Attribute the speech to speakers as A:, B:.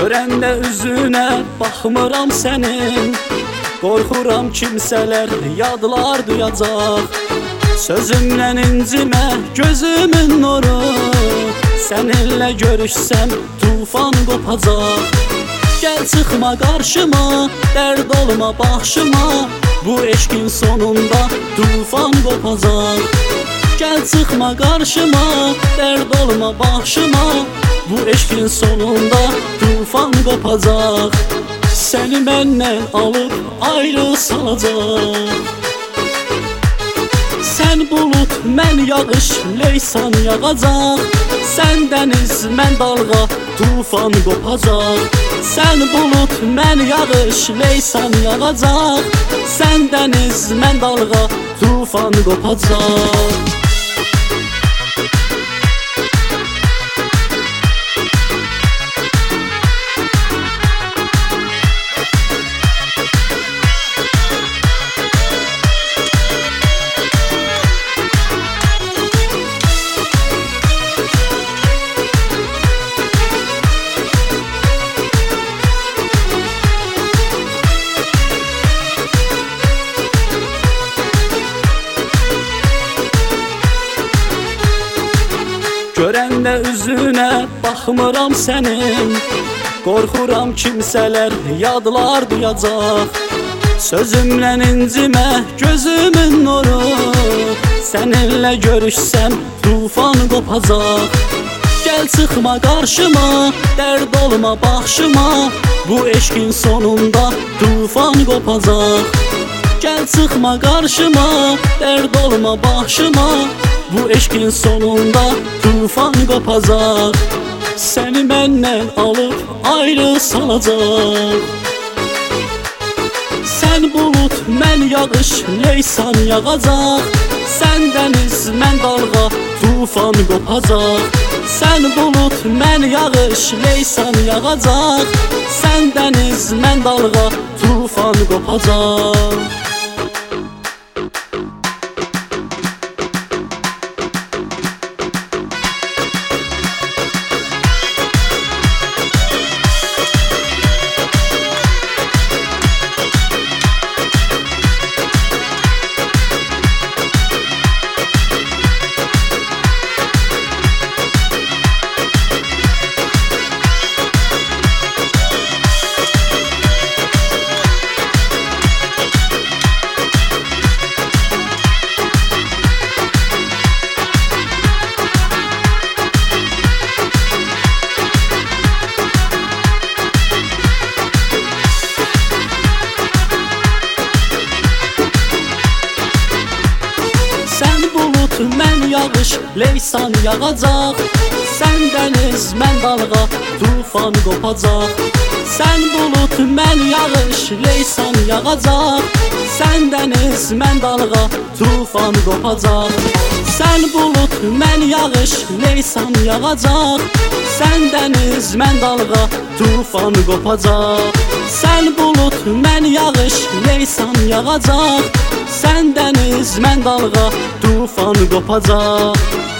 A: Görəndə üzünə baxmıram sənin, qorxuram kimsələr yadlar duyacaq. Sözümlə incimə gözümün nuru, səninlə görüşsəm tufan qopacaq. Gəl çıxma qarşıma, dərd olma başıma, bu eşqin sonunda tufan qopacaq. Gəl çıxma qarşıma, dərd olma başıma, bu eşqin sonunda tufan qopacaq. Səni məndən alıb ayrı salacaq. Sən bulut, mən yağış, leysan yağacaq. Sən dəniz, mən dalğa, tufan qopacaq. Sən bulut, mən yağış, leysan yağacaq. Sən dəniz, mən dalğa, tufan qopacaq. Görəndə üzünə baxmıram sənin, qorxuram kimsələr yadlar duyacaq. Sözümlə incimə gözümün nuru, səninlə görüşsəm tufan qopacaq. Gəl çıxma qarşıma, dərd olma başıma, bu eşqin sonunda tufan qopacaq. Gəl çıxma qarşıma, dərd olma başıma, bu eşqin sonunda tufan qopacaq. Səni məndən alıb ayrı salacaq. Sən bulut, mən yağış, leysan yağacaq. Sən dəniz, mən dalğa, tufan qopacaq. Sən bulut, mən yağış, leysan yağacaq. Sən dəniz, mən dalğa, tufan qopacaq. Mən yağış, leysan yağacaq. Sən dəniz, mən dalğa, tufan qopacaq. Sən bulut, mən yağış, leysan yağacaq. Sən dəniz, mən dalğa, tufan qopacaq. Sən bulut, mən yağış, leysan yağacaq. Sən dəniz, mən dalğa, tufan qopacaq. Sən bulut, mən yağış, leysan yağacaq. Sən dəniz, mən dalğa, tufan qopacaq.